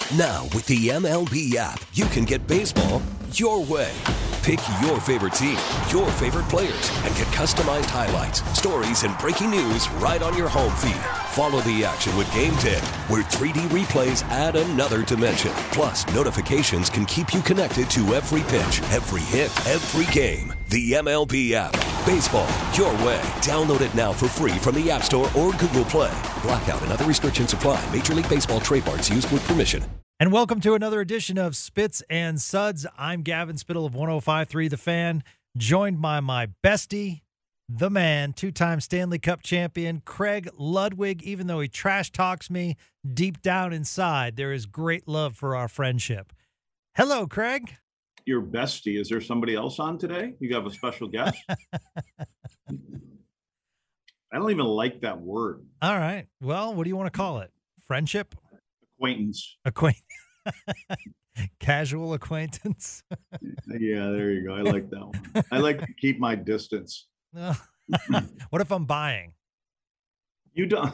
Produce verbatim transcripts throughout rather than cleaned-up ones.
Now, with the M L B app, you can get baseball your way. Pick your favorite team, your favorite players, and get customized highlights, stories, and breaking news right on your home feed. Follow the action with Game ten, where three D replays add another dimension. Plus, notifications can keep you connected to every pitch, every hit, every game. The M L B app. Baseball your way. Download it now for free from the App Store or Google Play. Blackout and other restrictions apply. Major League Baseball trademarks used with permission. And welcome to another edition of Spits and Suds. I'm Gavin Spittle of one oh five point three The Fan, joined by my bestie, the man, two-time Stanley Cup champion, Craig Ludwig. Even though he trash talks me, deep down inside, there is great love for our friendship. Hello, Craig. Your bestie. Is there somebody else on today? You have a special guest? I don't even like that word. All right. Well, what do you want to call it? Friendship? Acquaintance. Acquaint. Casual acquaintance. Yeah, there you go. I like that one. I like to keep my distance. What if I'm buying? You don't.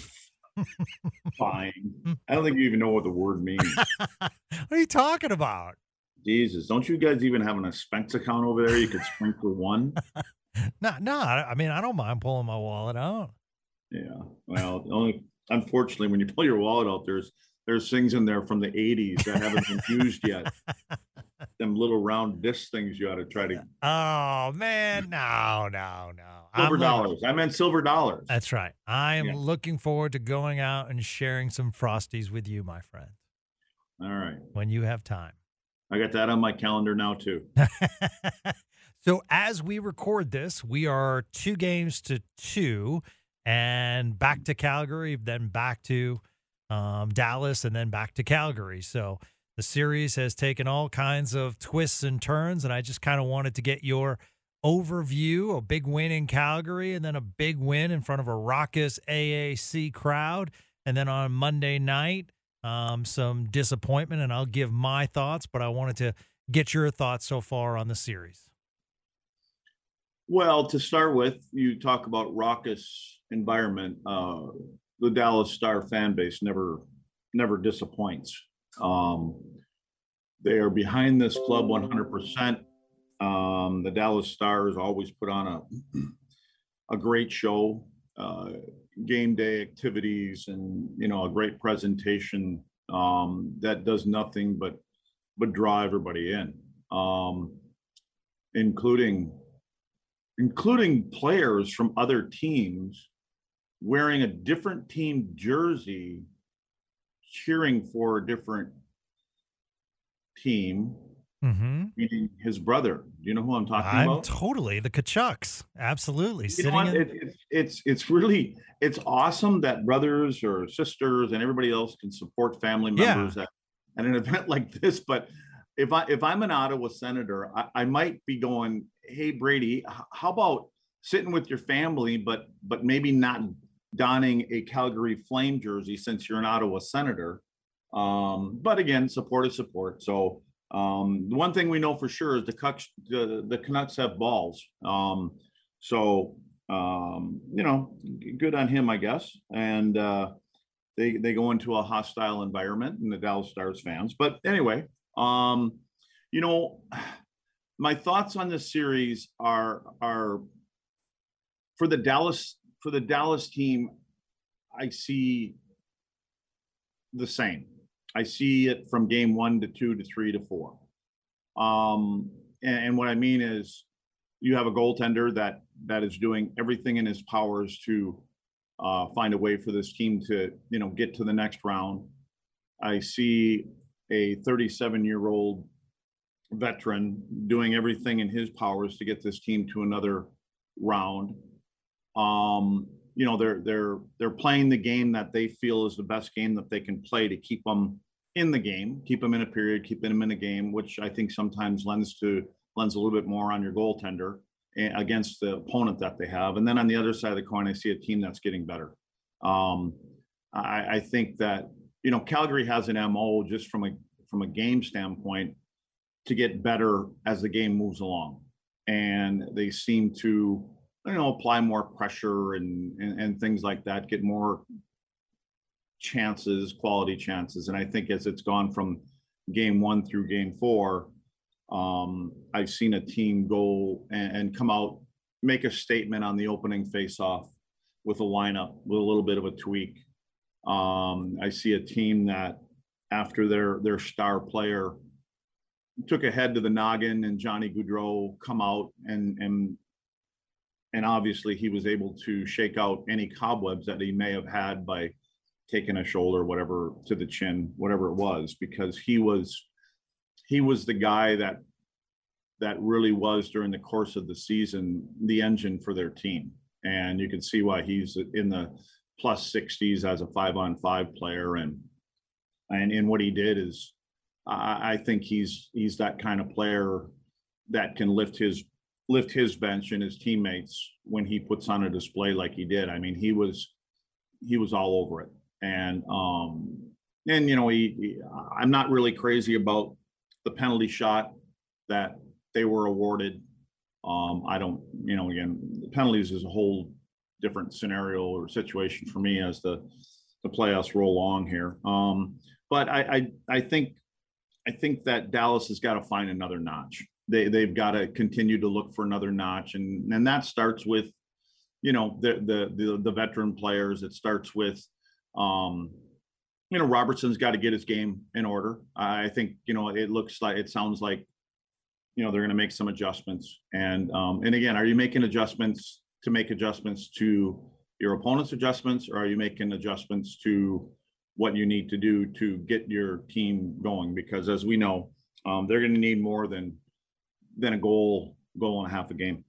Buying. I don't think you even know what the word means. What are you talking about? Jesus, don't you guys even have an expense account over there? You could sprinkle one. No, no. I mean, I don't mind pulling my wallet out. Yeah. Well, only unfortunately, when you pull your wallet out, there's there's things in there from the eighties that haven't been used yet. Them little round disc things you ought to try to. Oh man, no, no, no. Silver I'm dollars. Looking... I meant silver dollars. That's right. I am yeah. looking forward to going out and sharing some Frosties with you, my friend. All right. When you have time. I got that on my calendar now, too. So as we record this, we are two games to two and back to Calgary, then back to um, Dallas, and then back to Calgary. So the series has taken all kinds of twists and turns, and I just kind of wanted to get your overview. A big win in Calgary, and then a big win in front of a raucous A A C crowd. And then on Monday night, Um, some disappointment, and I'll give my thoughts, but I wanted to get your thoughts so far on the series. Well, to start with, you talk about raucous environment. Uh, the Dallas Star fan base never, never disappoints. Um, they are behind this club one hundred percent. Um, the Dallas Stars always put on a, a great show. Uh, game day activities and, you know, a great presentation um, that does nothing but but draw everybody in, um, including including players from other teams wearing a different team jersey, cheering for a different team. Mm-hmm. Meaning his brother. Do you know who I'm talking I'm about? Totally the Kachucks. Absolutely. You Sitting know what? in... it, it, it's it's really it's awesome that brothers or sisters and everybody else can support family members Yeah. at, at an event like this. But if I if I'm an Ottawa Senator, I, I might be going, hey Brady, how about sitting with your family, but but maybe not donning a Calgary Flame jersey since you're an Ottawa Senator. Um, but again, support is support. So. Um, the one thing we know for sure is the Canucks, the, the Canucks have balls. Um, so, um, you know, good on him, I guess. And uh, they they go into a hostile environment and the Dallas Stars fans. But anyway, um, you know, my thoughts on this series are are for the Dallas for the Dallas team. I see the same. I see it from game one to two to three to four. Um, and, and what I mean is you have a goaltender that that is doing everything in his powers to uh, find a way for this team to, you know, get to the next round. I see a thirty-seven-year-old veteran doing everything in his powers to get this team to another round. Um, you know, they're they're they're playing the game that they feel is the best game that they can play to keep them in the game, keep them in a period, keep them in a game, which I think sometimes lends to lends a little bit more on your goaltender against the opponent that they have. And then on the other side of the coin, I see a team that's getting better. Um, I, I think that, you know, Calgary has an M O just from a from a game standpoint to get better as the game moves along, and they seem to, you know, apply more pressure and, and, and things like that, get more chances, quality chances. And I think as it's gone from game one through game four, um, I've seen a team go and, and come out, make a statement on the opening faceoff with a lineup with a little bit of a tweak. Um, I see a team that after their their star player took a head to the noggin and Johnny Gaudreau come out and and and obviously he was able to shake out any cobwebs that he may have had by taking a shoulder, whatever, to the chin, whatever it was, because he was he was the guy that that really was during the course of the season the engine for their team. And you can see why he's in the plus sixties as a five on five player. And and in what he did is I, I think he's he's that kind of player that can lift his lift his bench and his teammates when he puts on a display like he did. I mean, he was he was all over it. And um and you know, he, he I'm not really crazy about the penalty shot that they were awarded. Um, I don't, you know, again, the penalties is a whole different scenario or situation for me as the the playoffs roll along here. Um, but I, I I think I think that Dallas has got to find another notch. They they've got to continue to look for another notch, and and that starts with, you know, the the the, the veteran players. It starts with, um, you know, Robertson's got to get his game in order. I think, you know, it looks like, it sounds like, you know, they're going to make some adjustments. And um, and again, are you making adjustments to make adjustments to your opponent's adjustments, or are you making adjustments to what you need to do to get your team going? Because as we know, um, they're going to need more than than a goal, goal and a half a game.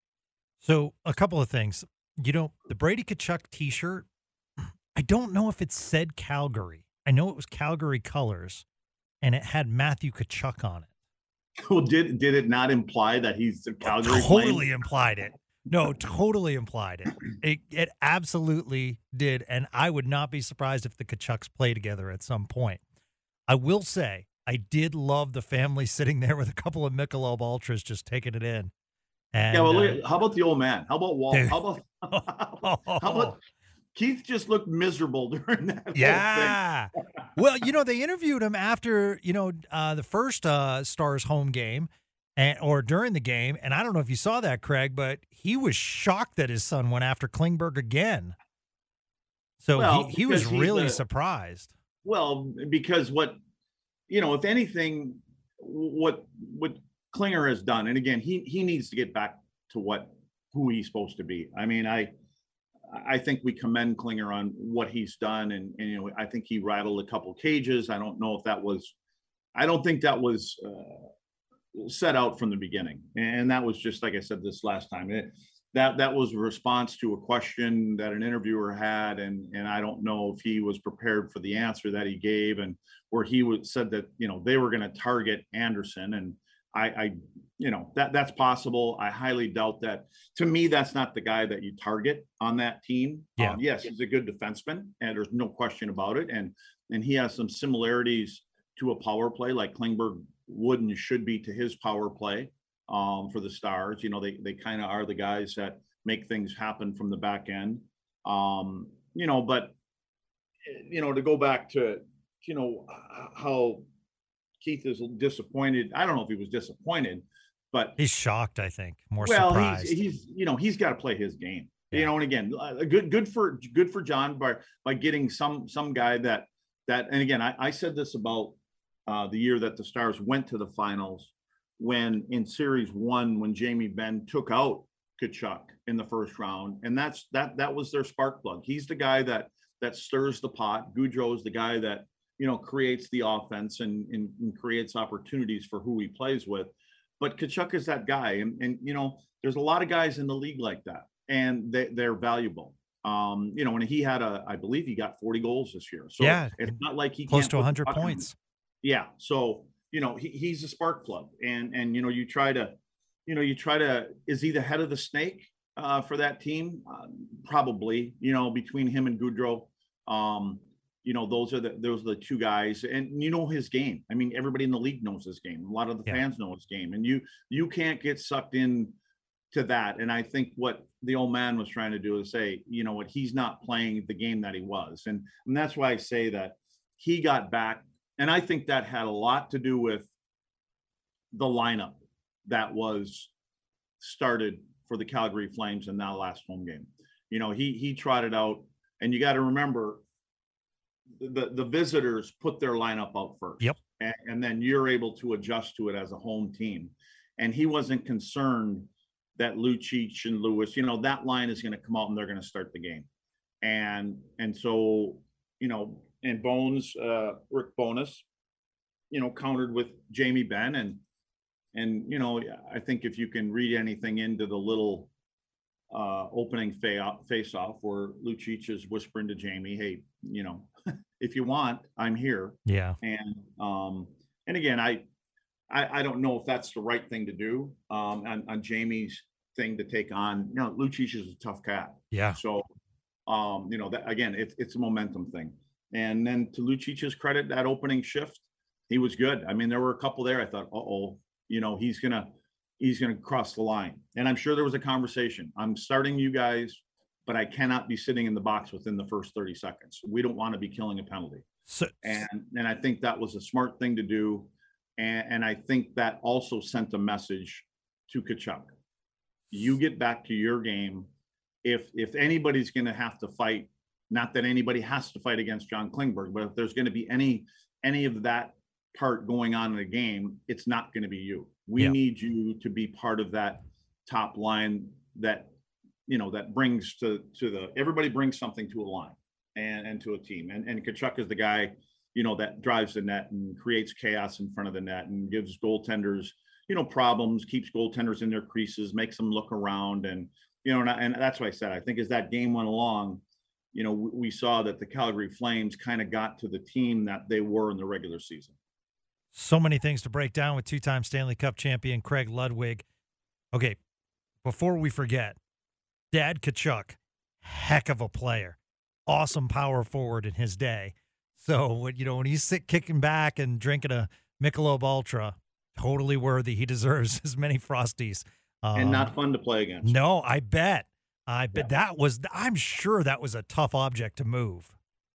So a couple of things. You know, the Brady Tkachuk T-shirt, I don't know if it said Calgary. I know it was Calgary colors, and it had Matthew Tkachuk on it. Well, did did it not imply that he's a Calgary? Totally playing? implied it. No, totally implied it. It it absolutely did, and I would not be surprised if the Tkachuks play together at some point. I will say, I did love the family sitting there with a couple of Michelob Ultras just taking it in. And, yeah, well, look uh, at, how about the old man? How about Walt? Dude. How about how about Keith? Just looked miserable during that. Yeah. Well, you know, they interviewed him after, you know, uh, the first uh, Stars home game, and or during the game, and I don't know if you saw that, Craig, but he was shocked that his son went after Klingberg again. So Well, he, he was because he's really a- surprised. Well, because what, you know, if anything, what what Klinger has done, and again, he he needs to get back to what who he's supposed to be. I mean, I I think we commend Klinger on what he's done, and, and you know, I think he rattled a couple cages. I don't know if that was, I don't think that was uh, set out from the beginning, and that was just like I said this last time. It, that that was a response to a question that an interviewer had, and and I don't know if he was prepared for the answer that he gave, and where he would said that, you know, they were going to target Anderson, and I, I you know, that that's possible. I highly doubt that. To me, that's not the guy that you target on that team. Yeah. Um, yes, he's a good defenseman, and there's no question about it, and and he has some similarities to a power play like Klingberg would and should be to his power play. Um, for the Stars, you know, they they kind of are the guys that make things happen from the back end. Um, you know, but you know, to go back to, you know, how Keith is disappointed. I don't know if he was disappointed, but He's shocked, I think, more well, surprised. he's he's you know, he's got to play his game. Yeah. You know, and again, uh, good good for good for John by by getting some some guy that that. And again, I, I said this about uh, the year that the Stars went to the finals, when in series one, when Jamie Benn took out Tkachuk in the first round, and that's that that was their spark plug. He's the guy that that stirs the pot. Gaudreau is the guy that, you know, creates the offense and, and, and creates opportunities for who he plays with. But Tkachuk is that guy, and and you know, there's a lot of guys in the league like that, and they they're valuable. Um, you know, and he had a, I believe he got forty goals this year. So Yeah. it's not like he Close can't to put the one hundred puck in. points. Yeah. So, you know, he, he's a spark plug, and, and, you know, you try to, you know, you try to, is he the head of the snake uh, for that team? Uh, probably, you know, between him and Gaudreau, um, you know, those are the, those are the two guys, and you know, his game. I mean, everybody in the league knows his game. A lot of the Yeah. fans know his game, and you, you can't get sucked in to that. And I think what the old man was trying to do is say, you know what, he's not playing the game that he was. And, and that's why I say that he got back. And I think that had a lot to do with the lineup that was started for the Calgary Flames in that last home game. You know, he he trotted out, and you got to remember the, the visitors put their lineup out first. Yep. And, and then you're able to adjust to it as a home team. And he wasn't concerned that Lucic and Lewis, you know, that line is going to come out and they're going to start the game. And, and so, you know, and Bones, uh, Rick Bowness, you know, countered with Jamie Benn. And, and, you know, I think if you can read anything into the little uh, opening face off where Lucic is whispering to Jamie, hey, you know, if you want, I'm here. Yeah. And, um, and again, I, I, I don't know if that's the right thing to do um, on, on Jamie's thing to take on. You know, Lucic is a tough cat. Yeah. So, um, you know, that again, it's it's a momentum thing. And then to Lucic's credit, that opening shift, he was good. I mean, there were a couple there. I thought, uh oh, you know, he's gonna he's gonna cross the line. And I'm sure there was a conversation. I'm starting you guys, but I cannot be sitting in the box within the first thirty seconds. We don't want to be killing a penalty. So, and and I think that was a smart thing to do. And, and I think that also sent a message to Tkachuk. You get back to your game. If if anybody's going to have to fight, not that anybody has to fight against John Klingberg, but if there's going to be any any of that part going on in the game, it's not going to be you. We yeah. need you to be part of that top line that, you know, that brings to to the everybody brings something to a line and and to a team. And and Tkachuk is the guy, you know, that drives the net and creates chaos in front of the net and gives goaltenders, you know, problems, keeps goaltenders in their creases, makes them look around. And, you know, and, I, and that's what I said. I think as that game went along, you know, we, we saw that the Calgary Flames kind of got to the team that they were in the regular season. So many things to break down with two-time Stanley Cup champion Craig Ludwig. Okay, before we forget, Dad Tkachuk, heck of a player. Awesome power forward in his day. So, when you know, when he's sit kicking back and drinking a Michelob Ultra, totally worthy. He deserves as many Frosties. Um, and not fun to play against. No, I bet. I bet yeah. that was, I'm sure that was a tough object to move.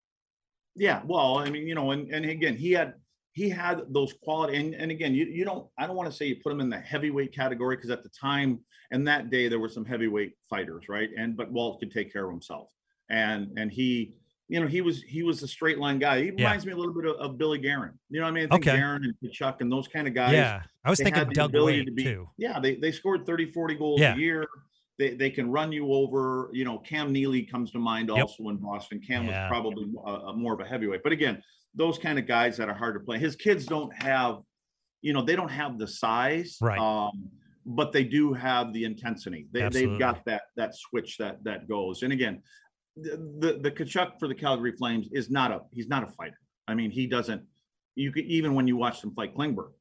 Yeah, well, I mean, you know, and, and again, he had he had those quality, and, and again, you you don't, I don't want to say you put him in the heavyweight category, because at the time and that day there were some heavyweight fighters, right? And but Walt could take care of himself, and and he. You know, he was he was a straight line guy. He reminds yeah. me a little bit of, of Billy Guerin. You know what I mean? I think okay. Guerin and Tkachuk and those kind of guys. Yeah, I was thinking Doug Weight to be, too. Yeah, they, they scored thirty, forty goals yeah. a year. They they can run you over. You know, Cam Neely comes to mind yep. also in Boston. Cam yeah. was probably a, a more of a heavyweight. But again, those kind of guys that are hard to play. His kids don't have, you know, they don't have the size. Right. Um, but they do have the intensity. They, they've got that that switch that that goes. And again, The, the the Tkachuk for the Calgary Flames is not a he's not a fighter. I mean, he doesn't. You could even when you watch them fight Klingberg.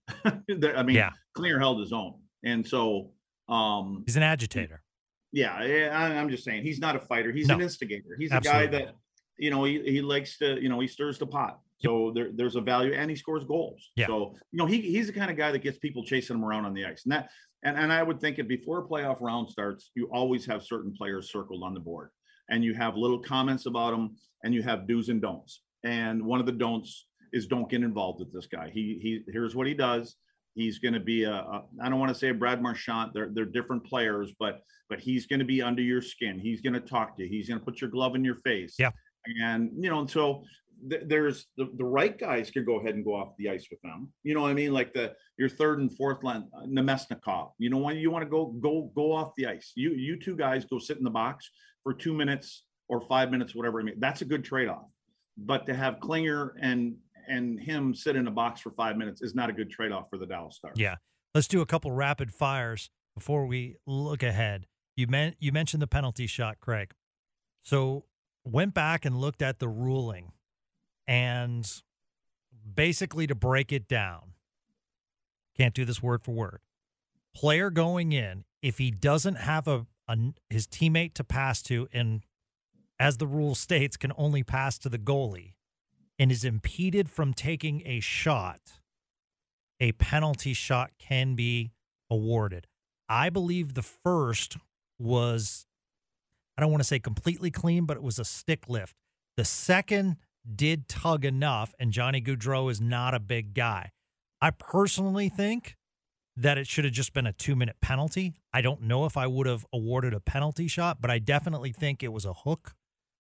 I mean, yeah. Klinger held his own, and so um, he's an agitator. Yeah, I, I'm just saying he's not a fighter. He's no. an instigator. He's Absolutely. a guy that you know he, he likes to you know he stirs the pot. So yep. there, there's a value, and he scores goals. Yeah. So you know he he's the kind of guy that gets people chasing him around on the ice, and that and and I would think that before a playoff round starts, you always have certain players circled on the board. And you have little comments about him, and you have do's and don'ts. And one of the don'ts is don't get involved with this guy. He he here's what he does. He's going to be a, a I don't want to say a Brad Marchand. They're they're different players, but but he's going to be under your skin. He's going to talk to you. He's going to put your glove in your face. Yeah. And you know, and so th- there's the, the right guys could go ahead and go off the ice with them. You know what I mean? Like the your third and fourth line, uh, Nemesnikov. You know, when you want to go go go off the ice, you you two guys go sit in the box for two minutes or five minutes, whatever. I mean, that's a good trade-off. But to have Klinger and and him sit in a box for five minutes is not a good trade-off for the Dallas Stars. Yeah. Let's do a couple rapid fires before we look ahead. You meant you mentioned the penalty shot, Craig. So went back and looked at the ruling, and basically to break it down, can't do this word for word. Player going in, if he doesn't have a A, his teammate to pass to, and as the rule states, can only pass to the goalie, and is impeded from taking a shot, a penalty shot can be awarded. I believe the first was, I don't want to say completely clean, but it was a stick lift. The second did tug enough, and Johnny Gaudreau is not a big guy. I personally think that it should have just been a two-minute penalty. I don't know if I would have awarded a penalty shot, but I definitely think it was a hook.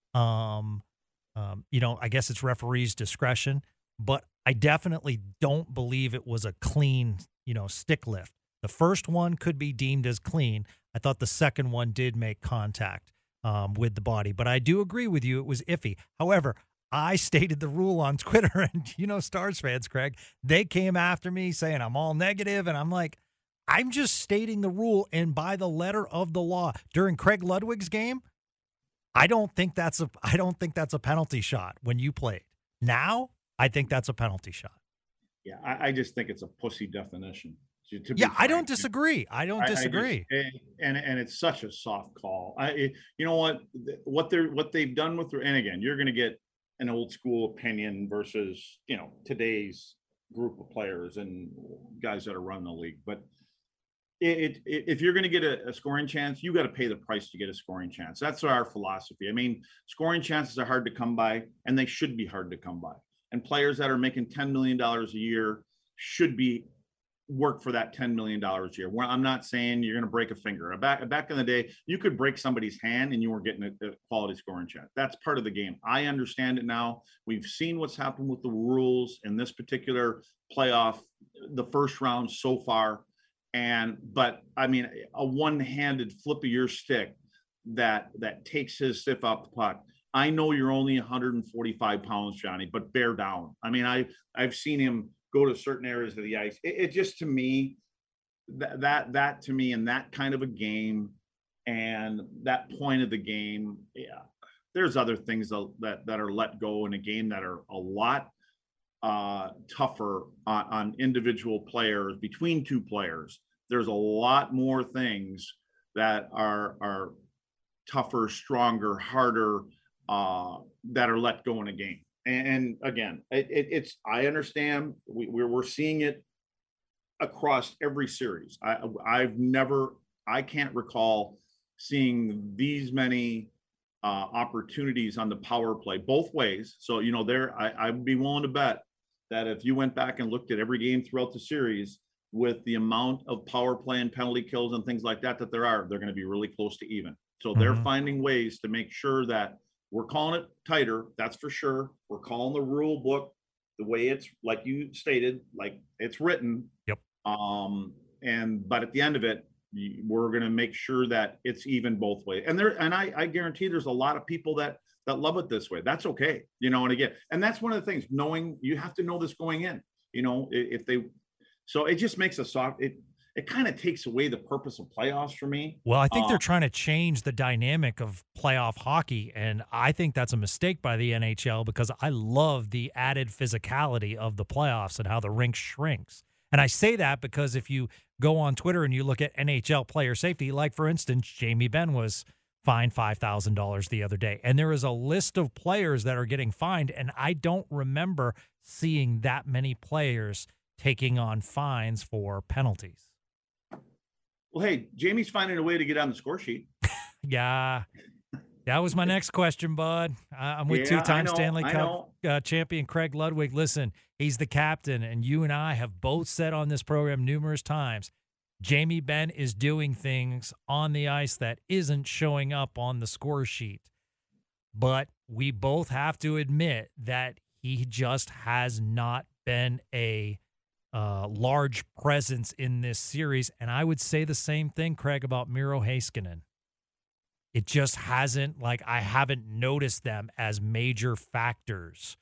Um, um, you know, I guess it's referee's discretion, but I definitely don't believe it was a clean, you know, stick lift. The first one could be deemed as clean. I thought the second one did make contact um, with the body, but I do agree with you. It was iffy. However, I stated the rule on Twitter, and you know, Stars fans, Craig, they came after me saying I'm all negative, and I'm like, I'm just stating the rule, and by the letter of the law. During Craig Ludwig's game, I don't think that's a I don't think that's a penalty shot when you played. Now, I think that's a penalty shot. Yeah, I, I just think it's a pussy definition. To, to yeah, frank, I don't disagree. I don't I, disagree. I just, and and it's such a soft call. I, it, you know what, what they're what they've done with, and again, you're going to get an old school opinion versus, you know, today's group of players and guys that are running the league. But it, it if you're going to get a, a scoring chance, you got to pay the price to get a scoring chance. That's our philosophy. I mean, scoring chances are hard to come by, and they should be hard to come by. And players that are making ten million dollars a year should be work for that ten million dollars a year. Well, I'm not saying you're going to break a finger. Back, back in the day, you could break somebody's hand and you weren't getting a, a quality scoring chance. That's part of the game. I understand it now. We've seen what's happened with the rules in this particular playoff, the first round so far. And, but I mean, a one-handed flip of your stick that, that takes his stiff off the puck. I know you're only one hundred forty-five pounds, Johnny, but bear down. I mean, I, I've seen him go to certain areas of the ice. It, it just, to me, that, that, that to me in that kind of a game and that point of the game, yeah, there's other things that, that, that are let go in a game that are a lot uh, tougher on, on individual players, between two players. There's a lot more things that are, are tougher, stronger, harder, uh, that are let go in a game. And again, it, it, it's, I understand we, we're, we're seeing it across every series. I, I've never, I can't recall seeing these many uh, opportunities on the power play both ways. So, you know, there, I, I'd be willing to bet that if you went back and looked at every game throughout the series with the amount of power play and penalty kills and things like that, that there are, they're going to be really close to even. So mm-hmm. they're finding ways to make sure that we're calling it tighter, that's for sure. We're calling the rule book the way it's, like you stated, like it's written. Yep. Um, and but at the end of it, we're going to make sure that it's even both ways. And there, and I, I guarantee there's a lot of people that that love it this way. That's okay, you know. And again, and that's one of the things. Knowing you have to know this going in. You know, if they, so it just makes a soft. It it kind of takes away the purpose of playoffs for me. Well, I think uh, they're trying to change the dynamic of playoff hockey, and I think that's a mistake by the N H L because I love the added physicality of the playoffs and how the rink shrinks. And I say that because if you go on Twitter and you look at N H L player safety, like, for instance, Jamie Benn was fined five thousand dollars the other day. And there is a list of players that are getting fined, and I don't remember seeing that many players taking on fines for penalties. Well, hey, Jamie's finding a way to get on the score sheet. Yeah. That was my next question, bud. I'm with yeah, two-time know, Stanley Cup uh, champion Craig Ludwig. Listen, he's the captain, and you and I have both said on this program numerous times, Jamie Benn is doing things on the ice that isn't showing up on the score sheet. But we both have to admit that he just has not been a uh, large presence in this series. And I would say the same thing, Craig, about Miro Heiskanen. It just hasn't, like, I haven't noticed them as major factors.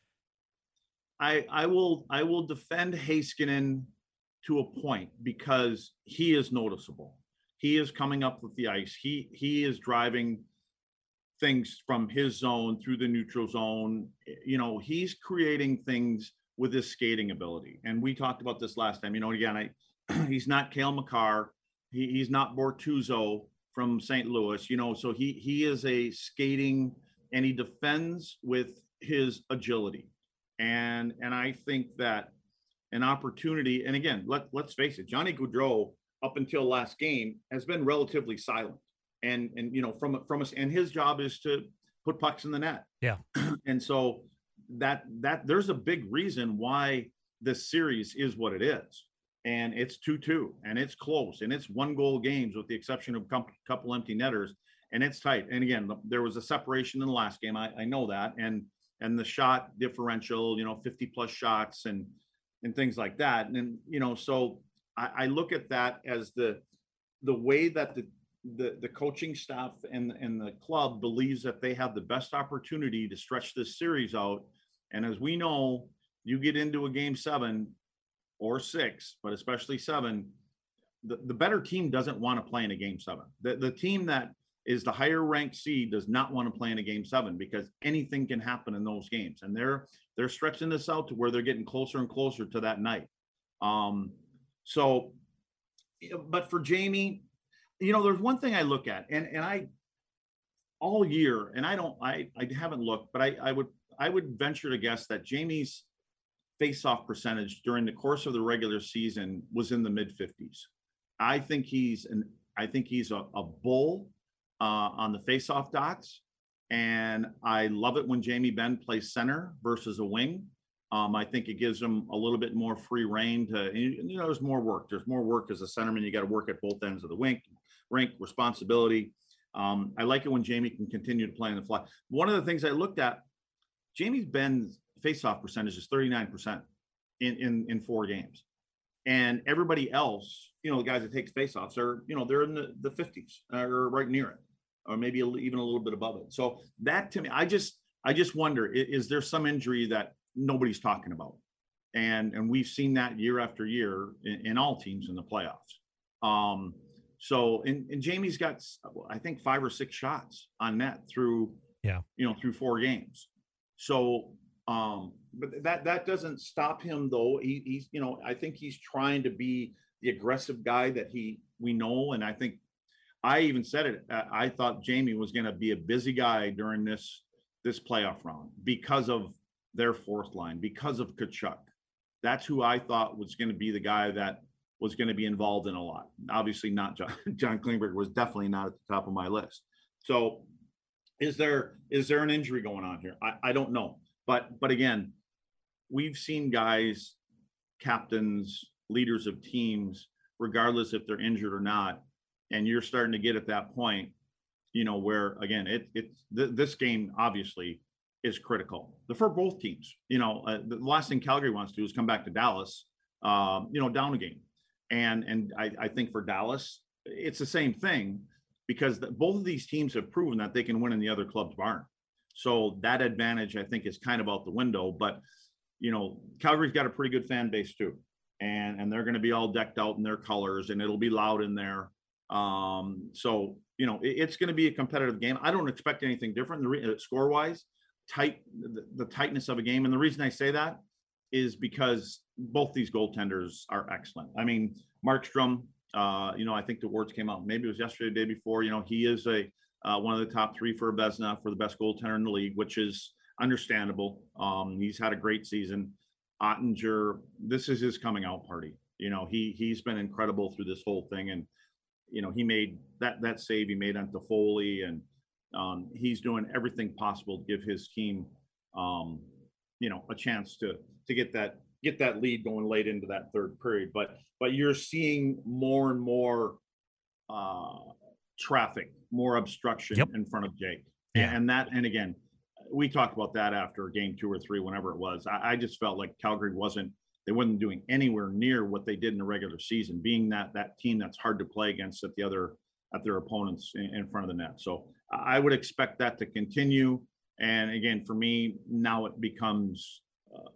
I I will I will defend Heiskanen to a point because he is noticeable. He is coming up with the ice. He he is driving things from his zone through the neutral zone. You know, he's creating things with his skating ability. And we talked about this last time. You know, again, I he's not Cale Makar. He, he's not Bortuzzo from Saint Louis, you know, so he he is a skating, and he defends with his agility. And and I think that an opportunity, and again, let, let's face it, Johnny Gaudreau up until last game has been relatively silent. And, and, you know, from, from us, and his job is to put pucks in the net. Yeah. And so that, that there's a big reason why this series is what it is. And it's two two, and it's close, and it's one goal games with the exception of a couple empty netters, and it's tight. And again, there was a separation in the last game. I, I know that. And, and the shot differential, you know, fifty plus shots and, and things like that. And then, you know, so I, I look at that as the, the way that the, the, the coaching staff and, and the club believes that they have the best opportunity to stretch this series out. And as we know, you get into a game seven or six, but especially seven, the, the better team doesn't want to play in a game seven. The, the team that is the higher ranked seed does not want to play in a game seven because anything can happen in those games. And they're, they're stretching this out to where they're getting closer and closer to that night. Um, so, but for Jamie, you know, there's one thing I look at, and, and I, all year, and I don't, I, I haven't looked, but I, I would, I would venture to guess that Jamie's face-off percentage during the course of the regular season was in the mid fifties. I think he's an, I think he's a, a bull uh, on the face-off dots. And I love it when Jamie Benn plays center versus a wing. Um, I think it gives him a little bit more free reign to, you know, there's more work. There's more work as a centerman. You got to work at both ends of the rink, rink responsibility. Um, I like it when Jamie can continue to play on the fly. One of the things I looked at, Jamie Benn's face-off percentage is thirty-nine percent in, in, in four games. And everybody else, you know, the guys that take face-offs are, you know, they're in the, the fifties or right near it, or maybe a, even a little bit above it. So that to me, I just, I just wonder, is, is there some injury that nobody's talking about? And, and we've seen that year after year in, in all teams in the playoffs. Um, so, and, and Jamie's got, I think, five or six shots on net through, yeah, you know, through four games. So, um, but that, that doesn't stop him though. He, he's, you know, I think he's trying to be the aggressive guy that he, we know. And I think I even said it, I thought Jamie was going to be a busy guy during this, this playoff round because of their fourth line, because of Tkachuk. That's who I thought was going to be the guy that was going to be involved in a lot. Obviously not John, John Klingberg was definitely not at the top of my list. So is there, is there an injury going on here? I, I don't know. But, but again, we've seen guys, captains, leaders of teams, regardless if they're injured or not. And you're starting to get at that point, you know, where again, it, it's th- this game obviously is critical for both teams. You know, uh, the last thing Calgary wants to do is come back to Dallas, um, you know, down a game. And, and I, I think for Dallas, it's the same thing because the, both of these teams have proven that they can win in the other club's barn. So that advantage, I think, is kind of out the window. But, you know, Calgary's got a pretty good fan base too. And, and they're going to be all decked out in their colors and it'll be loud in there. Um, so, you know, it, it's going to be a competitive game. I don't expect anything different the re- score wise, tight, the, the tightness of a game. And the reason I say that is because both these goaltenders are excellent. I mean, Markstrom, uh, you know, I think the words came out, maybe it was yesterday, the day before, you know, he is a, uh, one of the top three for Vezina for the best goaltender in the league, which is understandable. Um, he's had a great season. Ottinger, this is his coming out party. You know, he, he's been incredible through this whole thing. And, you know, he made that, that save he made on Toffoli, and um, he's doing everything possible to give his team, um, you know, a chance to, to get that, get that lead going late into that third period. But, but you're seeing more and more uh, traffic, more obstruction yep. in front of Jake. Yeah. And that, and again, we talked about that after game two or three, whenever it was. I, I just felt like Calgary wasn't, they wasn't doing anywhere near what they did in the regular season, being that that team that's hard to play against at the other, at their opponents in, in front of the net. So I would expect that to continue. And again, for me, now it becomes uh,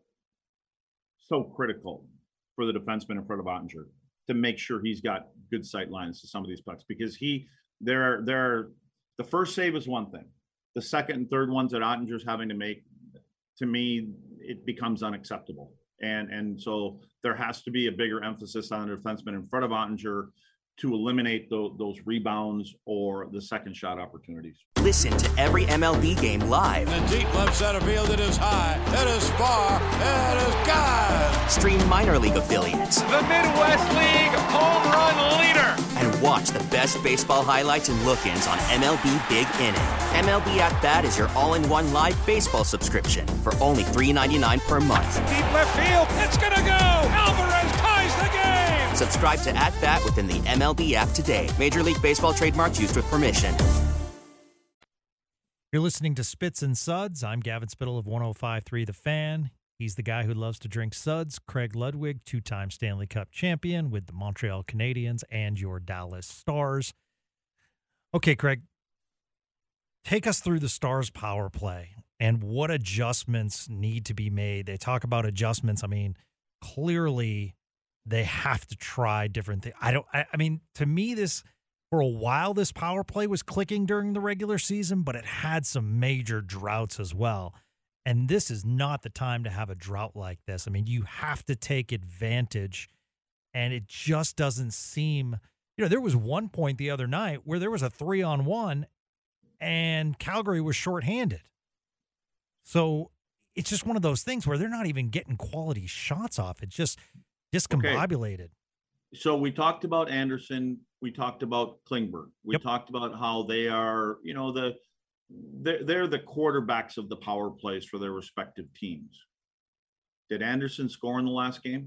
so critical for the defenseman in front of Ottinger to make sure he's got good sight lines to some of these pucks, because he, there, there, the first save is one thing. The second and third ones that Ottinger's having to make, to me, it becomes unacceptable. And and so there has to be a bigger emphasis on the defenseman in front of Ottinger to eliminate those, those rebounds or the second shot opportunities. Listen to every M L B game live. In the deep left center field, it is high, it is far, it is gone. Stream minor league affiliates. The Midwest League home run leader. best baseball highlights and look-ins on M L B Big Inning. M L B At Bat is your all-in-one live baseball subscription for only three dollars and ninety-nine cents per month. Deep left field. It's going to go. Alvarez ties the game. Subscribe to At Bat within the M L B app today. Major League Baseball trademarks used with permission. You're listening to Spits and Suds. I'm Gavin Spittle of one oh five point three The Fan. He's the guy who loves to drink suds. Craig Ludwig, two-time Stanley Cup champion with the Montreal Canadiens and your Dallas Stars. Okay, Craig, take us through the Stars power play and what adjustments need to be made. They talk about adjustments. I mean, clearly they have to try different things. I don't, I, I mean, to me, this, for a while, this power play was clicking during the regular season, but it had some major droughts as well. And this is not the time to have a drought like this. I mean, you have to take advantage, and it just doesn't seem, you know, there was one point the other night where there was a three on one and Calgary was shorthanded. So it's just one of those things where they're not even getting quality shots off. It's just discombobulated. Okay. So we talked about Anderson. We talked about Klingberg. We Yep. talked about how they are, you know, the, They're, they're the quarterbacks of the power plays for their respective teams. Did Anderson score in the last game?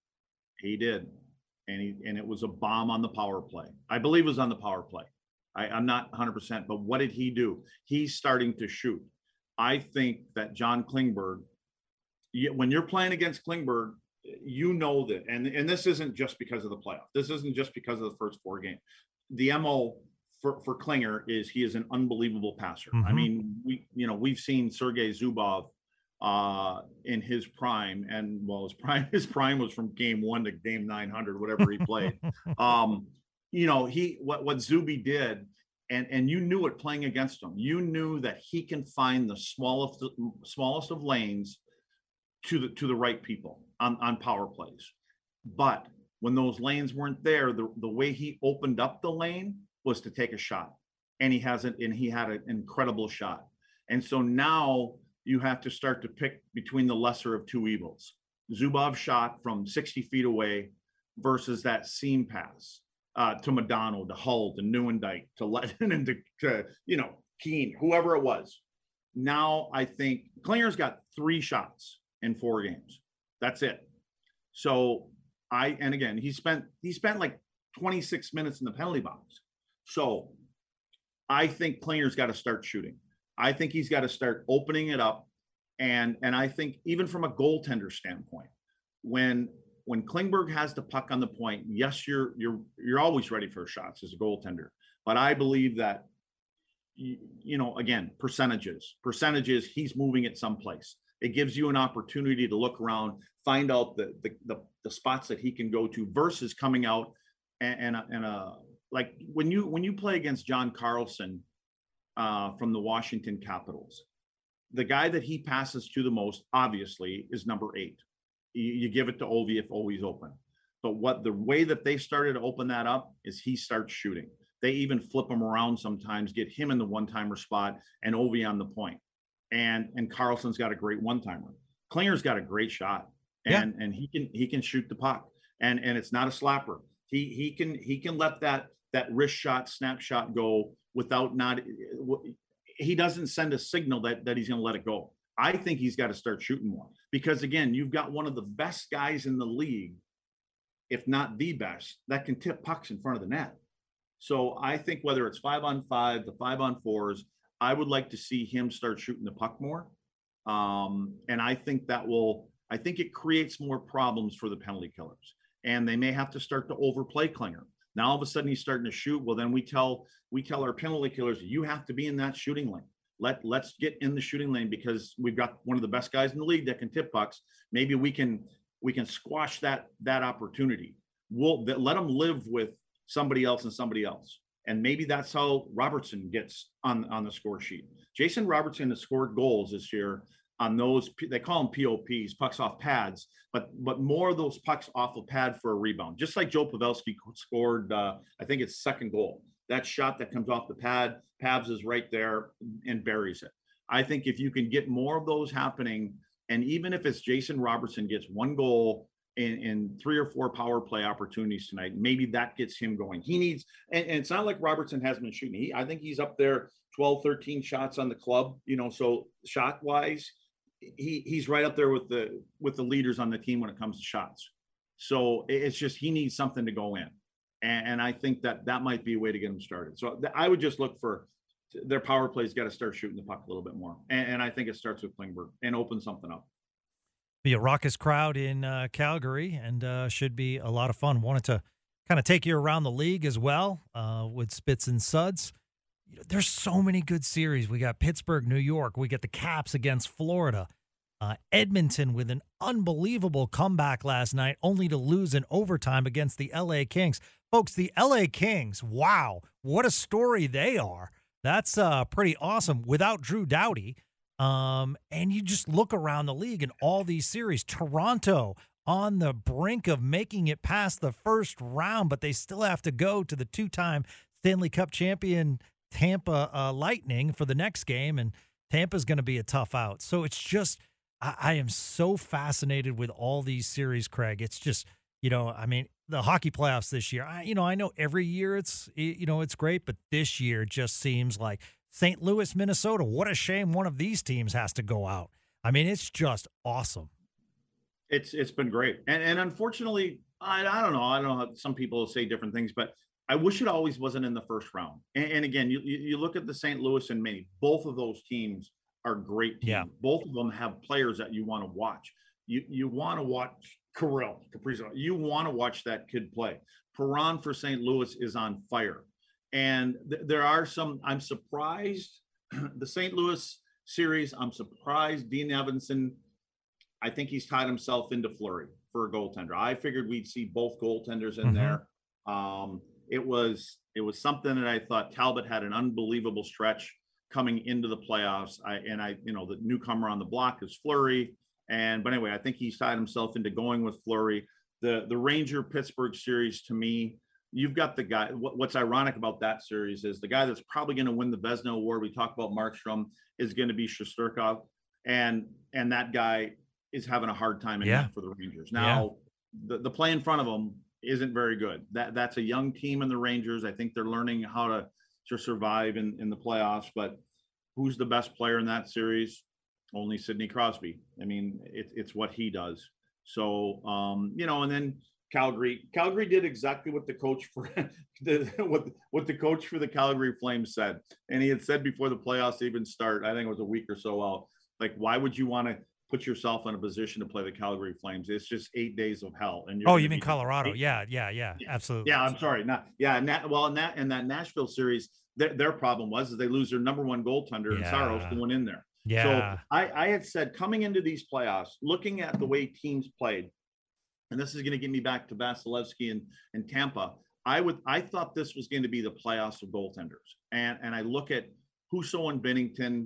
He did. And he and it was a bomb on the power play. I believe it was on the power play. I, I'm not one hundred percent, but what did he do? He's starting to shoot. I think that John Klingberg, when you're playing against Klingberg, you know that. And, and this isn't just because of the playoff. This isn't just because of the first four games. The M O For, for Klinger is he is an unbelievable passer. Mm-hmm. I mean, we you know we've seen Sergei Zubov uh, in his prime, and well, his prime his prime was from game one to game nine hundred, whatever he played. um, you know, he what what Zuby did, and and you knew it playing against him. You knew that he can find the smallest smallest of lanes to the to the right people on on power plays. But when those lanes weren't there, the the way he opened up the lane was to take a shot, and he has it, and he had an incredible shot. And so now you have to start to pick between the lesser of two evils. Zubov shot from sixty feet away versus that seam pass uh, to Modano, to Hull, to Neuendijk, to Lennon, to, to, you know, Keane, whoever it was. Now I think Klinger's got three shots in four games. That's it. So I, and again, he spent, he spent like twenty-six minutes in the penalty box. So I think Klinger's got to start shooting. I think he's got to start opening it up. And and I think even from a goaltender standpoint, when when Klingberg has the puck on the point, yes, you're you're you're always ready for shots as a goaltender. But I believe that, you, you know, again, percentages, percentages, he's moving it someplace. It gives you an opportunity to look around, find out the the the, the spots that he can go to versus coming out and and a, and a like when you when you play against John Carlson uh, from the Washington Capitals, the guy that he passes to the most, obviously, is number eight. You, you give it to Ovi if Ovi's open. But what the way that they started to open that up is he starts shooting. They even flip him around sometimes, get him in the one-timer spot and Ovi on the point. And and Carlson's got a great one-timer. Klinger's got a great shot, and yeah. and he can he can shoot the puck, and and it's not a slapper. He he can he can let that. that wrist shot, snapshot go without not, he doesn't send a signal that, that he's going to let it go. I think he's got to start shooting more because again, you've got one of the best guys in the league, if not the best, that can tip pucks in front of the net. So I think whether it's five on five, the five on fours, I would like to see him start shooting the puck more. Um, and I think that will, I think it creates more problems for the penalty killers, and they may have to start to overplay Klinger. Now all of a sudden he's starting to shoot. Well, then we tell we tell our penalty killers, you have to be in that shooting lane. Let let's get in the shooting lane because we've got one of the best guys in the league that can tip pucks. Maybe we can we can squash that that opportunity. We'll that, let them live with somebody else and somebody else. And maybe that's how Robertson gets on on the score sheet. Jason Robertson has scored goals this year on those, they call them P O Ps, pucks off pads, but but more of those pucks off a pad for a rebound. Just like Joe Pavelski scored, uh, I think it's second goal. That shot that comes off the pad, Pavs is right there and buries it. I think if you can get more of those happening, and even if it's Jason Robertson gets one goal in, in three or four power play opportunities tonight. Maybe that gets him going. He needs, and, and it's not like Robertson hasn't been shooting. He, I think he's up there twelve, thirteen shots on the club, you know, so shot wise, he he's right up there with the, with the leaders on the team when it comes to shots. So it's just, he needs something to go in. And, and I think that that might be a way to get him started. So I would just look for their power plays, got to start shooting the puck a little bit more. And, and I think it starts with Klingberg and open something up. Be a raucous crowd in uh, Calgary, and uh, should be a lot of fun. Wanted to kind of take you around the league as well uh, with Spits and Suds. You know, there's so many good series. We got Pittsburgh, New York. We got the Caps against Florida. Uh, Edmonton with an unbelievable comeback last night, only to lose in overtime against the L A Kings. Folks, the L A Kings, wow, what a story they are. That's uh, pretty awesome without Drew Doughty. Um, and you just look around the league in all these series. Toronto on the brink of making it past the first round, but they still have to go to the two-time Stanley Cup champion Tampa uh, Lightning for the next game, and Tampa's going to be a tough out. So it's just, I, I am so fascinated with all these series, Craig. It's just, you know, I mean, the hockey playoffs this year, I, you know, I know every year it's, you know, it's great, but this year just seems like Saint Louis, Minnesota. What a shame one of these teams has to go out. I mean, it's just awesome. It's it's been great, and and unfortunately, I I don't know. I don't know how some people say different things, but I wish it always wasn't in the first round. And, and again, you you look at the Saint Louis and Minnie. Both of those teams are great teams. Yeah. Both of them have players that you want to watch. You you want to watch Kirill, Kaprizov. You want to watch that kid play. Perron for Saint Louis is on fire. And th- there are some, I'm surprised, the Saint Louis series, I'm surprised Dean Evanson, I think he's tied himself into Fleury for a goaltender. I figured we'd see both goaltenders in mm-hmm. there. Um, it was it was something that I thought Talbot had an unbelievable stretch coming into the playoffs. I and I, you know, the newcomer on the block is Fleury. And but anyway, I think he's tied himself into going with Fleury. The the Ranger Pittsburgh series, to me, you've got the guy. What, what's ironic about that series is the guy that's probably going to win the Vezina Award. We talked about Markstrom is going to be Shesterkov, and and that guy is having a hard time in yeah. that for the Rangers. Now, yeah. the, the play in front of them isn't very good. That that's a young team in the Rangers. I think they're learning how to to survive in, in the playoffs. But who's the best player in that series? Only Sidney Crosby. I mean, it, it's what he does. So, um, you know, and then Calgary, Calgary did exactly what the coach for the, what, what the coach for the Calgary Flames said. And he had said before the playoffs even start, I think it was a week or so out, like, why would you want to put yourself in a position to play the Calgary Flames? It's just eight days of hell. And you're oh, you mean Colorado? Yeah, yeah, yeah, absolutely. Yeah, I'm sorry. Not yeah. Not, well, in that in that Nashville series, their, their problem was is they lose their number one goaltender, yeah. and Saros going in there. Yeah. So I, I had said coming into these playoffs, looking at the way teams played, and this is going to get me back to Vasilevsky and, and Tampa. I would I thought this was going to be the playoffs of goaltenders, and and I look at Husso and Binnington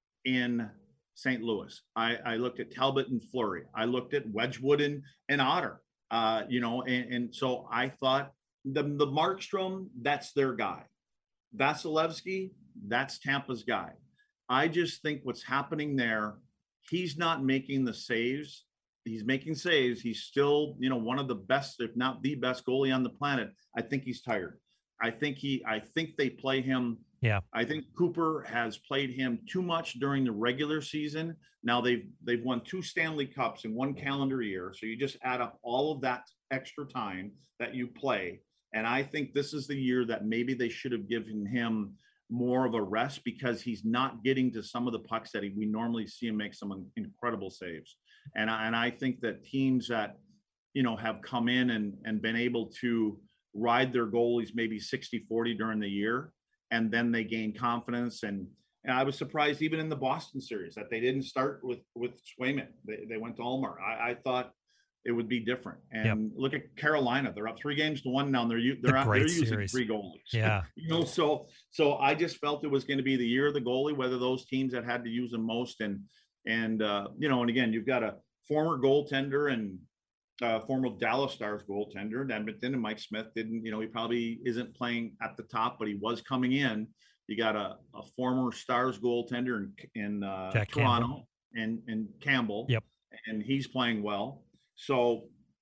in Saint Louis. I, I looked at Talbot and Fleury. I looked at Wedgwood and, and Otter. Uh, you know, and, and so I thought the the Markstrom, that's their guy. Vasilevsky, that's Tampa's guy. I just think what's happening there, he's not making the saves. He's making saves. He's still, you know, one of the best, if not the best goalie on the planet. I think he's tired. I think he, I think they play him. Yeah. I think Cooper has played him too much during the regular season. Now they've, they've won two Stanley Cups in one calendar year. So you just add up all of that extra time that you play. And I think this is the year that maybe they should have given him more of a rest because he's not getting to some of the pucks that he, we normally see him make some incredible saves. And I, and I think that teams that, you know, have come in and, and been able to ride their goalies maybe sixty forty during the year, and then they gain confidence. And, and I was surprised even in the Boston series that they didn't start with, with Swayman. They, they went to Ulmer. I, I thought it would be different. And yep. look at Carolina. They're up three games to one now. And they're, they're, out, they're using series. three goalies. Yeah. you know, so, so I just felt it was going to be the year of the goalie, whether those teams that had to use them most. And, and, uh, you know, and again, you've got a former goaltender and uh, former Dallas Stars goaltender in Edmonton, and Mike Smith didn't, you know, he probably isn't playing at the top, but he was coming in. You got a, a former Stars goaltender in, in uh, Toronto Campbell. and, and Campbell. Yep. And he's playing well. So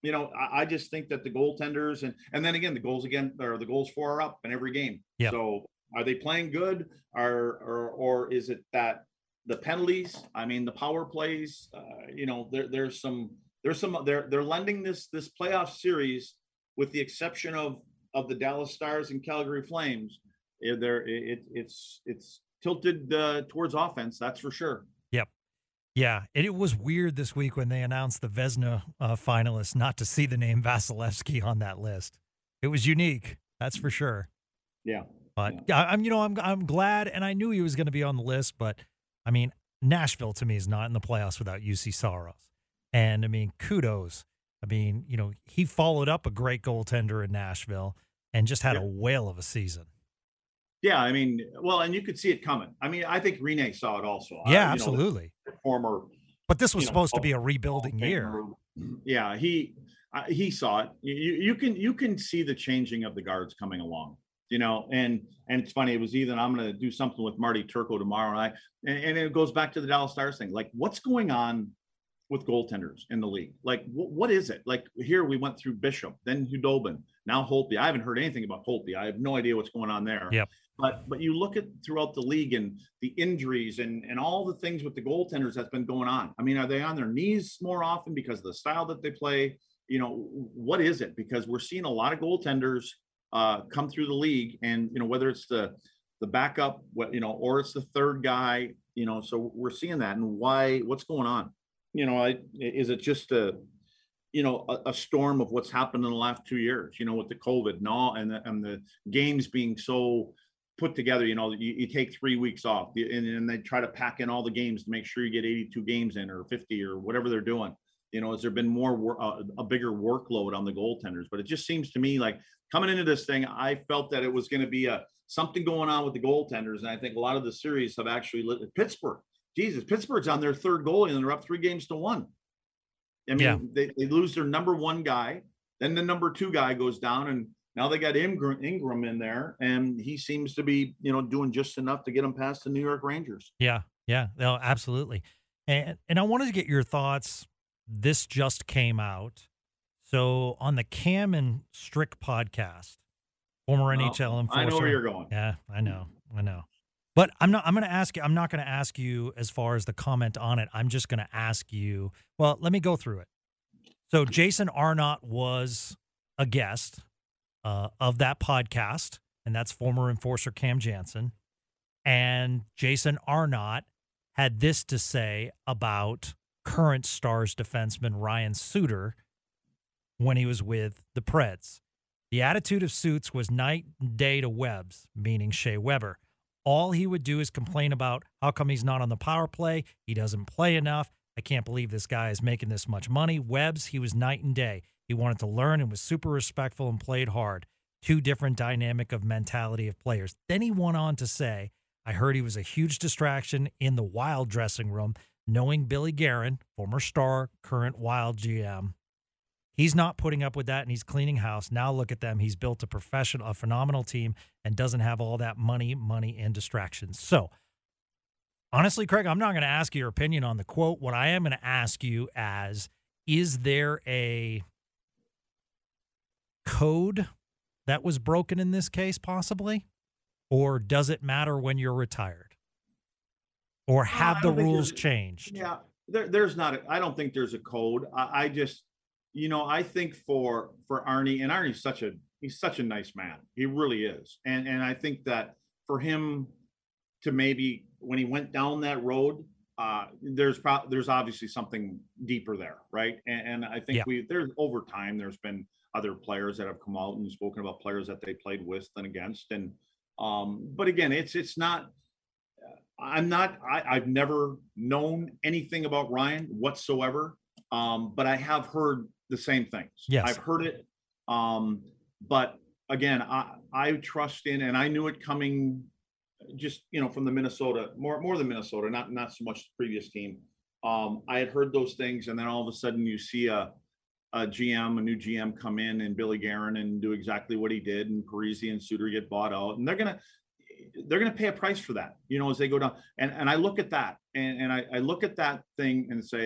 You know, I, I just think that the goaltenders and and then again the goals again or the goals for are up in every game. Yeah. So are they playing good, or or or is it that the penalties? I mean, the power plays. Uh, you know, there there's some there's some they're they're lending this this playoff series, with the exception of of the Dallas Stars and Calgary Flames. eh, There it, it's it's tilted uh, towards offense. That's for sure. Yep. Yeah, and it was weird this week when they announced the Vezina uh, finalists not to see the name Vasilevsky on that list. It was unique, that's for sure. Yeah, But yeah. I- I'm, you know, I'm I'm glad, and I knew he was going to be on the list. But I mean, Nashville to me is not in the playoffs without U C Saros, and I mean, kudos. I mean, you know, he followed up a great goaltender in Nashville and just had Yeah. a whale of a season. Yeah, I mean, well, and you could see it coming. I mean, I think Rene saw it also. Yeah, Uh, you know, absolutely. the former, But this was you know, supposed to be a Hall- rebuilding Hall of year. Famer. Yeah, he uh, he saw it. You, you can you can see the changing of the guards coming along. You know, and and it's funny. It was either I'm going to do something with Marty Turco tomorrow, and I and, and it goes back to the Dallas Stars thing. Like, what's going on with goaltenders in the league? Like, wh- what is it? Like, here we went through Bishop, then Hudobin, now Holtby. I haven't heard anything about Holtby. I have no idea what's going on there. Yep. But but you look at throughout the league and the injuries and and all the things with the goaltenders that's been going on. I mean, are they on their knees more often because of the style that they play? You know, what is it? Because we're seeing a lot of goaltenders uh, come through the league, and you know, whether it's the the backup, what you know, or it's the third guy. You know, so we're seeing that, and why? What's going on? You know, I, is it just a you know a, a storm of what's happened in the last two years? You know, with the COVID and all, and the, and the games being so put together. You know, you, you take three weeks off, and, and they try to pack in all the games to make sure you get eighty-two games in, or fifty, or whatever they're doing. You know, has there been more wor- uh, a bigger workload on the goaltenders? But it just seems to me like coming into this thing, I felt that it was going to be a something going on with the goaltenders, and I think a lot of the series have actually lit Pittsburgh. Jesus, Pittsburgh's on their third goalie, and they're up three games to one. I mean, Yeah. they, they lose their number one guy, then the number two guy goes down, and now they got Ingram, Ingram in there, and he seems to be, you know, doing just enough to get them past the New York Rangers. Yeah, yeah, no, absolutely. And and I wanted to get your thoughts. This just came out. So on the Cam and Strick podcast, former N H L Well, enforcer. I know where you're going. Yeah, I know, I know. But I'm not. I'm going to ask you. I'm not going to ask you as far as the comment on it. I'm just going to ask you. Well, let me go through it. So Jason Arnott was a guest uh, of that podcast, and that's former enforcer Cam Jansen. And Jason Arnott had this to say about current Stars defenseman Ryan Suter when he was with the Preds. The attitude of Suits was night and day to Webb's, meaning Shea Weber. All he would do is complain about how come he's not on the power play. He doesn't play enough. I can't believe this guy is making this much money. Webb's, he was night and day. He wanted to learn and was super respectful and played hard. Two different dynamic of mentality of players. Then he went on to say, I heard he was a huge distraction in the Wild dressing room, knowing Billy Guerin, former Star, current Wild G M. He's not putting up with that, and he's cleaning house. Now look at them. He's built a professional, a phenomenal team, and doesn't have all that money, money, and distractions. So, honestly, Craig, I'm not going to ask you your opinion on the quote. What I am going to ask you as, is there a code that was broken in this case, possibly? Or does it matter when you're retired? Or have I the don't think rules there's- changed? Yeah, there, there's not. A, I don't think there's a code. I, I just, you know, I think for for Arnie, and Arnie's such a he's such a nice man. He really is, and and I think that for him to maybe when he went down that road, uh, there's pro- there's obviously something deeper there, right? And, and I think Yeah. we there's over time there's been other players that have come out and spoken about players that they played with and against, and um, but again, it's it's not. I'm not, I, I've never known anything about Ryan whatsoever. Um, but I have heard the same things. Yes. I've heard it. Um, but again, I, I trust in, and I knew it coming just, you know, from the Minnesota, more, more than Minnesota, not, not so much the previous team. Um, I had heard those things, and then all of a sudden you see a, a G M, a new G M come in, and Billy Guerin, and do exactly what he did, and Parisi and Suter get bought out, and they're going to, they're going to pay a price for that, you know, as they go down. And and I look at that and, and I, I look at that thing and say,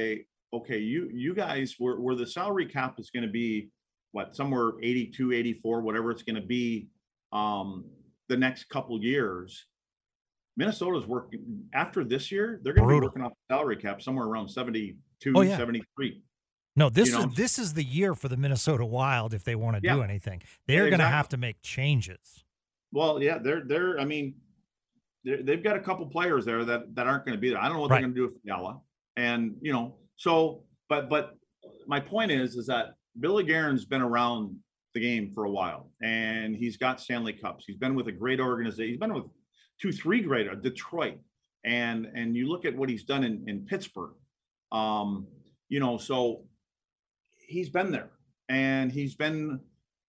okay, you you guys where where the salary cap is going to be what somewhere eighty-two, eighty-four, whatever it's going to be um, the next couple years. Minnesota's working after this year. They're going to be working off the salary cap somewhere around seventy-two, oh, yeah. seventy-three. No, this you know? is this is the year for the Minnesota Wild if they want to Yeah. do anything. They're Exactly. going to have to make changes. Well, yeah, they're they're. I mean, they're, they've got a couple players there that that aren't going to be there. I don't know what Right. they're going to do with Fiala, and you know, so but but my point is is that Billy Guerin's been around the game for a while, and he's got Stanley Cups. He's been with a great organization. He's been with two, three great uh, Detroit, and and you look at what he's done in in Pittsburgh. Um, you know, so he's been there, and he's been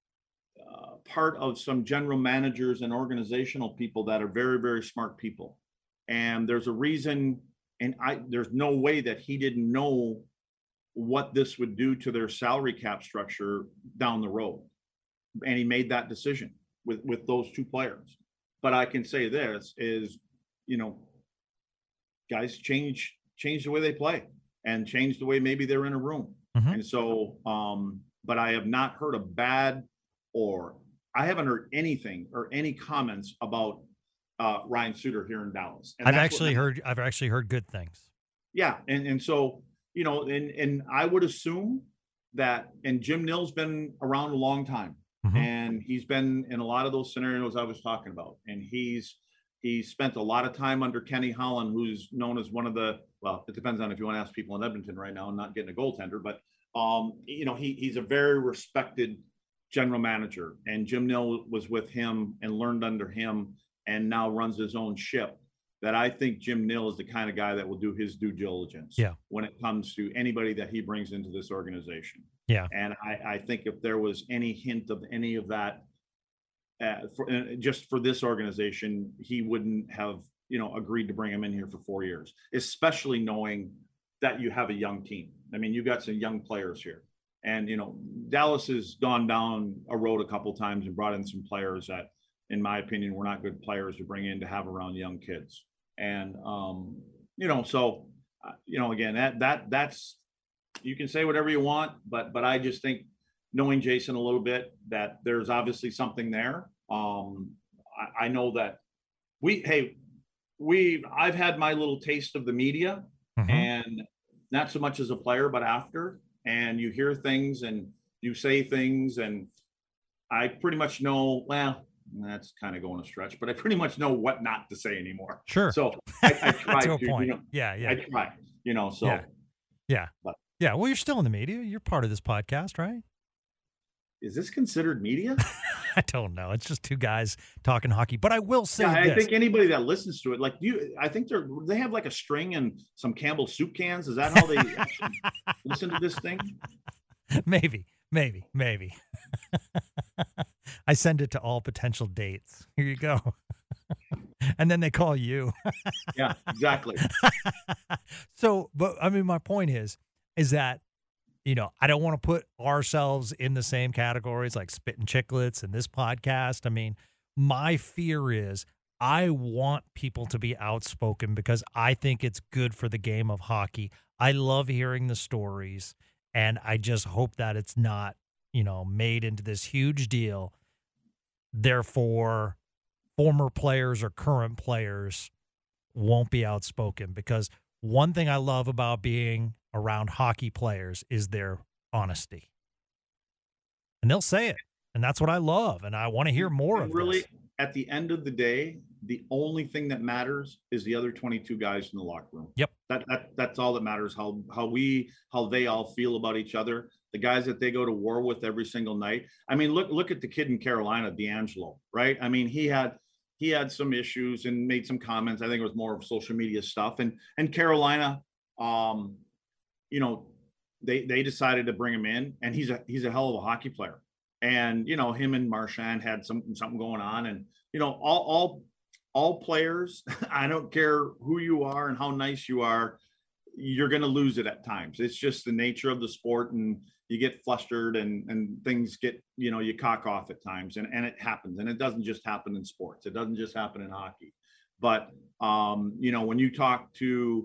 uh, part of some general managers and organizational people that are very, very smart people. And there's a reason, and I there's no way that he didn't know what this would do to their salary cap structure down the road. And he made that decision with, with those two players. But I can say this is, you know, guys change change the way they play and change the way maybe they're in a room. Mm-hmm. And so, um, but I have not heard a bad, or I haven't heard anything or any comments about uh, Ryan Suter here in Dallas. And I've that's actually what, heard I've actually heard good things. Yeah, and and so you know, and and I would assume that, and Jim Nill's been around a long time, Mhm. and he's been in a lot of those scenarios I was talking about, and he's he's spent a lot of time under Kenny Holland, who's known as one of the, well, it depends on if you want to ask people in Edmonton right now, not getting a goaltender, but um, you know, he he's a very respected general manager, and Jim Nill was with him and learned under him, and now runs his own ship. That I think Jim Nill is the kind of guy that will do his due diligence Yeah. when it comes to anybody that he brings into this organization. Yeah. And I, I think if there was any hint of any of that, uh, for, uh, just for this organization, he wouldn't have, you know, agreed to bring him in here for four years, especially knowing that you have a young team. I mean, you got some young players here. And, you know, Dallas has gone down a road a couple times and brought in some players that, in my opinion, were not good players to bring in to have around young kids. And, um, you know, so, uh, you know, again, that, that, that's, you can say whatever you want, but, but I just think knowing Jason a little bit, that there's obviously something there. Um, I, I know that we, hey, we, I've had my little taste of the media, Mhm. and not so much as a player, but after, and you hear things and you say things, and I pretty much know, well, that's kind of going a stretch, but I pretty much know what not to say anymore. Sure. So I, I try To a to, point. you know, Yeah, yeah. I try, you know, so Yeah. Yeah. But- Yeah. Well, you're still in the media. You're part of this podcast, right? is this considered media? I don't know. It's just two guys talking hockey. But I will say Yeah, I this. think anybody that listens to it, like you, I think they're, they have like a string and some Campbell soup cans. Is that how they actually listen to this thing? Maybe, maybe, maybe. I send it to all potential dates. Here you go. And then they call you. Yeah, exactly. So, but I mean, my point is, is that, you know, I don't want to put ourselves in the same categories like Spittin' Chicklets and this podcast. I mean, my fear is I want people to be outspoken because I think it's good for the game of hockey. I love hearing the stories, and I just hope that it's not, you know, made into this huge deal. Therefore, former players or current players won't be outspoken, because one thing I love about being around hockey players is their honesty. And they'll say it. And that's what I love. And I want to hear more And of really, this. at the end of the day, the only thing that matters is the other twenty-two guys in the locker room. Yep. That that that's all that matters. How how we how they all feel about each other. The guys that they go to war with every single night. I mean, look look at the kid in Carolina, D'Angelo, right? I mean, he had he had some issues and made some comments. I think it was more of social media stuff. And and Carolina, um, you know, they they decided to bring him in, and he's a he's a hell of a hockey player. And you know, him and Marchand had some something going on, and you know, all all all players, I don't care who you are and how nice you are, you're going to lose it at times. It's just the nature of the sport, and you get flustered, and and things get, you know, you cock off at times, and and it happens. And it doesn't just happen in sports. It doesn't just happen in hockey. But um, you know, when you talk to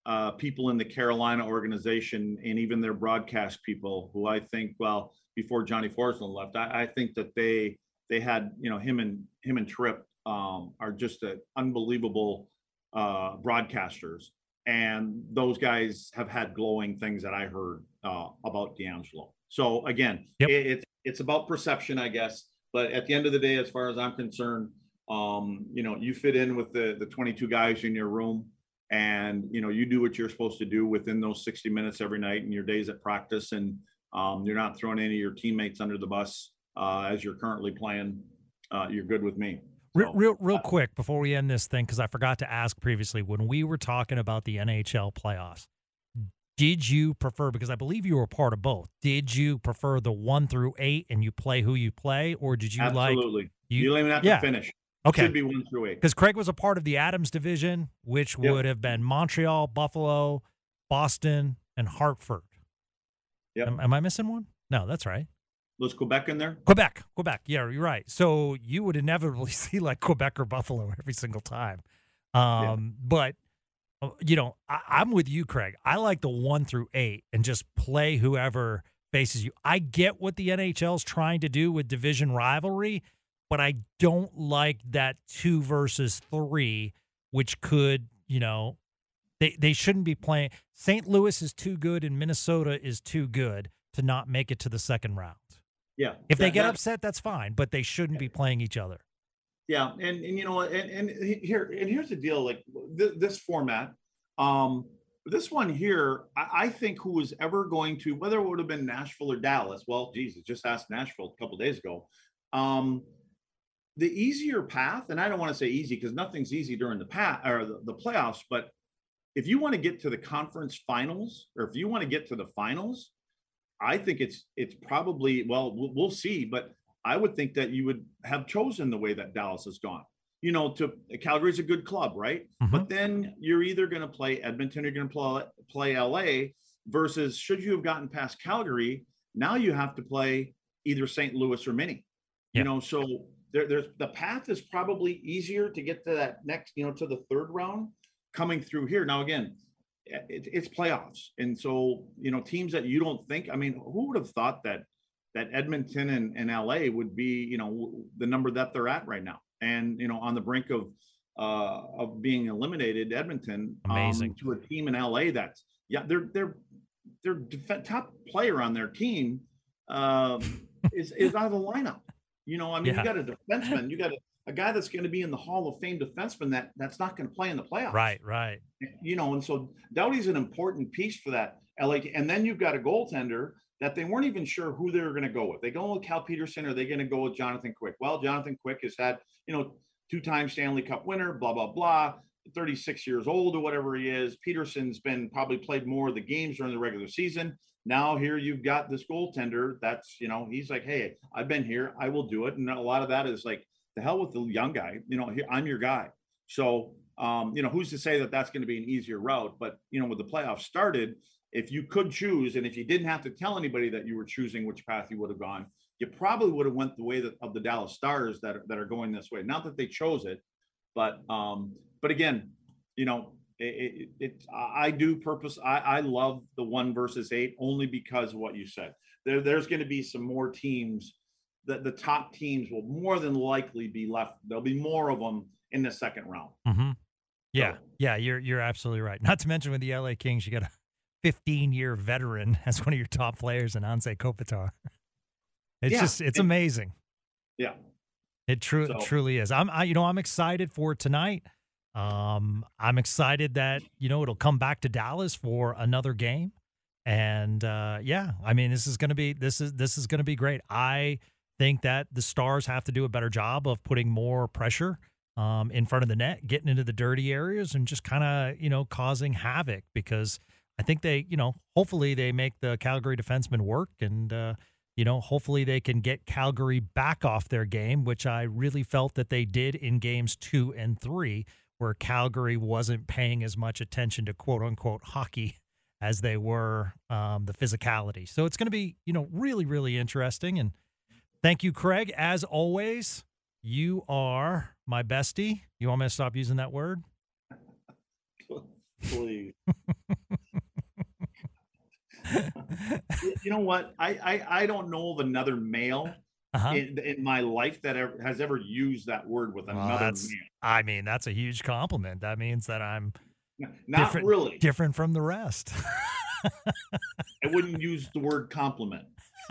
uh, people in the Carolina organization and even their broadcast people, who I think, well, before Johnny Forsland left, I, I think that they they had, you know, him and him and Tripp um, are just a unbelievable uh, broadcasters, and those guys have had glowing things that I heard uh, about DeAngelo. So again, yep. it, it's it's about perception, I guess. But at the end of the day, as far as I'm concerned, um, you know, you fit in with the the twenty-two guys in your room, and you know, you do what you're supposed to do within those sixty minutes every night and your days at practice, and um, you're not throwing any of your teammates under the bus uh, as you're currently playing. Uh, you're good with me. So, real, real, real quick before we end this thing, because I forgot to ask previously when we were talking about the N H L playoffs. Did you prefer, because I believe you were a part of both, did you prefer the one through eight and you play who you play, or did you Absolutely. like Absolutely. You, you don't even have yeah. to finish. Okay. It should be one through eight. Because Craig was a part of the Adams division, which yep. would have been Montreal, Buffalo, Boston, and Hartford. Yep. Am, am I missing one? No, that's right. Was Quebec in there? Quebec. Quebec. Yeah, you're right. So you would inevitably see like Quebec or Buffalo every single time. Um, yeah. But you know, I, I'm with you, Craig. I like the one through eight and just play whoever faces you. I get what the N H L is trying to do with division rivalry, but I don't like that two versus three, which could, you know, they, they shouldn't be playing. Saint Louis is too good and Minnesota is too good to not make it to the second round. Yeah. If that, they get that, upset, that's fine, but they shouldn't be playing each other. Yeah, and and you know, and, and here and here's the deal. Like th- this format, um, this one here, I, I think who is ever going to, whether it would have been Nashville or Dallas. Well, Jesus, just asked Nashville a couple of days ago. Um, the easier path, and I don't want to say easy because nothing's easy during the path or the, the playoffs. But if you want to get to the conference finals, or if you want to get to the finals, I think it's it's probably well, we'll, we'll see, but. I would think that you would have chosen the way that Dallas has gone. You know, to Calgary's a good club, right? Mm-hmm. But then you're either going to play Edmonton or you're going to play, play L A versus should you have gotten past Calgary, now you have to play either Saint Louis or Minnie. Yeah. You know, so there, there's the path is probably easier to get to that next, you know, to the third round coming through here. Now, again, it, it's playoffs. And so, you know, teams that you don't think, I mean, who would have thought that that Edmonton and, and L A would be, you know, the number that they're at right now. And, you know, on the brink of uh, of being eliminated, Edmonton, amazing um, to a team in L A that's, yeah, they're, they're, their def- top player on their team um, is, is out of the lineup. You know, I mean, yeah. you got a defenseman, you got a, a guy that's going to be in the Hall of Fame defenseman that that's not going to play in the playoffs. Right, right. You know, and so Doughty's an important piece for that L A. And then you've got a goaltender that they weren't even sure who they were going to go with. They go with Cal Peterson, or are they going to go with Jonathan Quick? Well, Jonathan Quick has had, you know, two-time Stanley Cup winner, blah, blah, blah, thirty-six years old or whatever he is. Peterson's been probably played more of the games during the regular season. Now here you've got this goaltender that's, you know, he's like, hey, I've been here. I will do it. And a lot of that is like, the hell with the young guy. You know, I'm your guy. So, um, you know, who's to say that that's going to be an easier route? But, you know, when the playoffs started, if you could choose, and if you didn't have to tell anybody that you were choosing which path you would have gone, you probably would have went the way that, of the Dallas Stars that are, that are going this way. Not that they chose it, but um, but again, you know, it, it, it I do purpose. I, I love the one versus eight only because of what you said. There, there's going to be some more teams that the top teams will more than likely be left. There'll be more of them in the second round. Mm-hmm. Yeah, so, yeah, you're you're absolutely right. Not to mention with the L A Kings, you got a fifteen-year veteran as one of your top players in Anze Kopitar. It's yeah. just, it's it, amazing. Yeah. It true, so. truly is. I'm, I, you know, I'm excited for tonight. Um, I'm excited that, you know, it'll come back to Dallas for another game. And, uh, yeah, I mean, this is going to be, this is, this is going to be great. I think that the Stars have to do a better job of putting more pressure um, in front of the net, getting into the dirty areas and just kind of, you know, causing havoc, because I think they, you know, hopefully they make the Calgary defensemen work, and, uh, you know, hopefully they can get Calgary back off their game, which I really felt that they did in games two and three, where Calgary wasn't paying as much attention to quote unquote hockey as they were um, the physicality. So it's going to be, you know, really, really interesting. And thank you, Craig. As always, you are my bestie. You want me to stop using that word? please. You know what? I, I I don't know of another male Uh-huh. in, in my life that ever, has ever used that word with Well, another that's, man. I mean, that's a huge compliment. That means that I'm Not different, really. different from the rest. I wouldn't use the word compliment.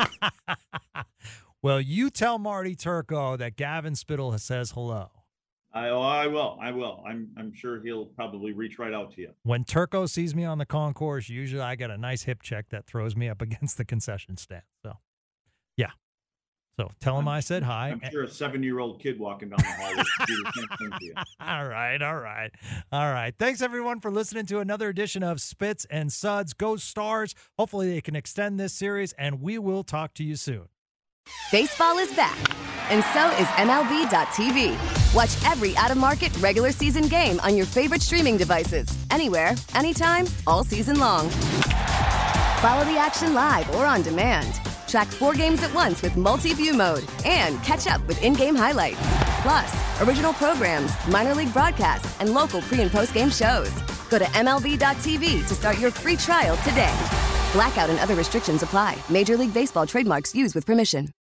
Well, you tell Marty Turco that Gavin Spittle says hello. I oh, I will. I will. I'm I'm sure he'll probably reach right out to you. When Turco sees me on the concourse, usually I get a nice hip check that throws me up against the concession stand. So, yeah. So tell him I'm, I said hi. I'm sure a seven-year-old kid walking down the hall would do the same thing to you. All right, all right, all right. Thanks, everyone, for listening to another edition of Spits and Suds. Go Stars. Hopefully they can extend this series, and we will talk to you soon. Baseball is back, and so is M L B dot T V. Watch every out-of-market regular season game on your favorite streaming devices, anywhere, anytime, all season long. Follow the action live or on demand. Track four games at once with multi-view mode and catch up with in-game highlights. Plus, original programs, minor league broadcasts, and local pre- and post-game shows. Go to M L B dot T V to start your free trial today. Blackout and other restrictions apply. Major League Baseball trademarks used with permission.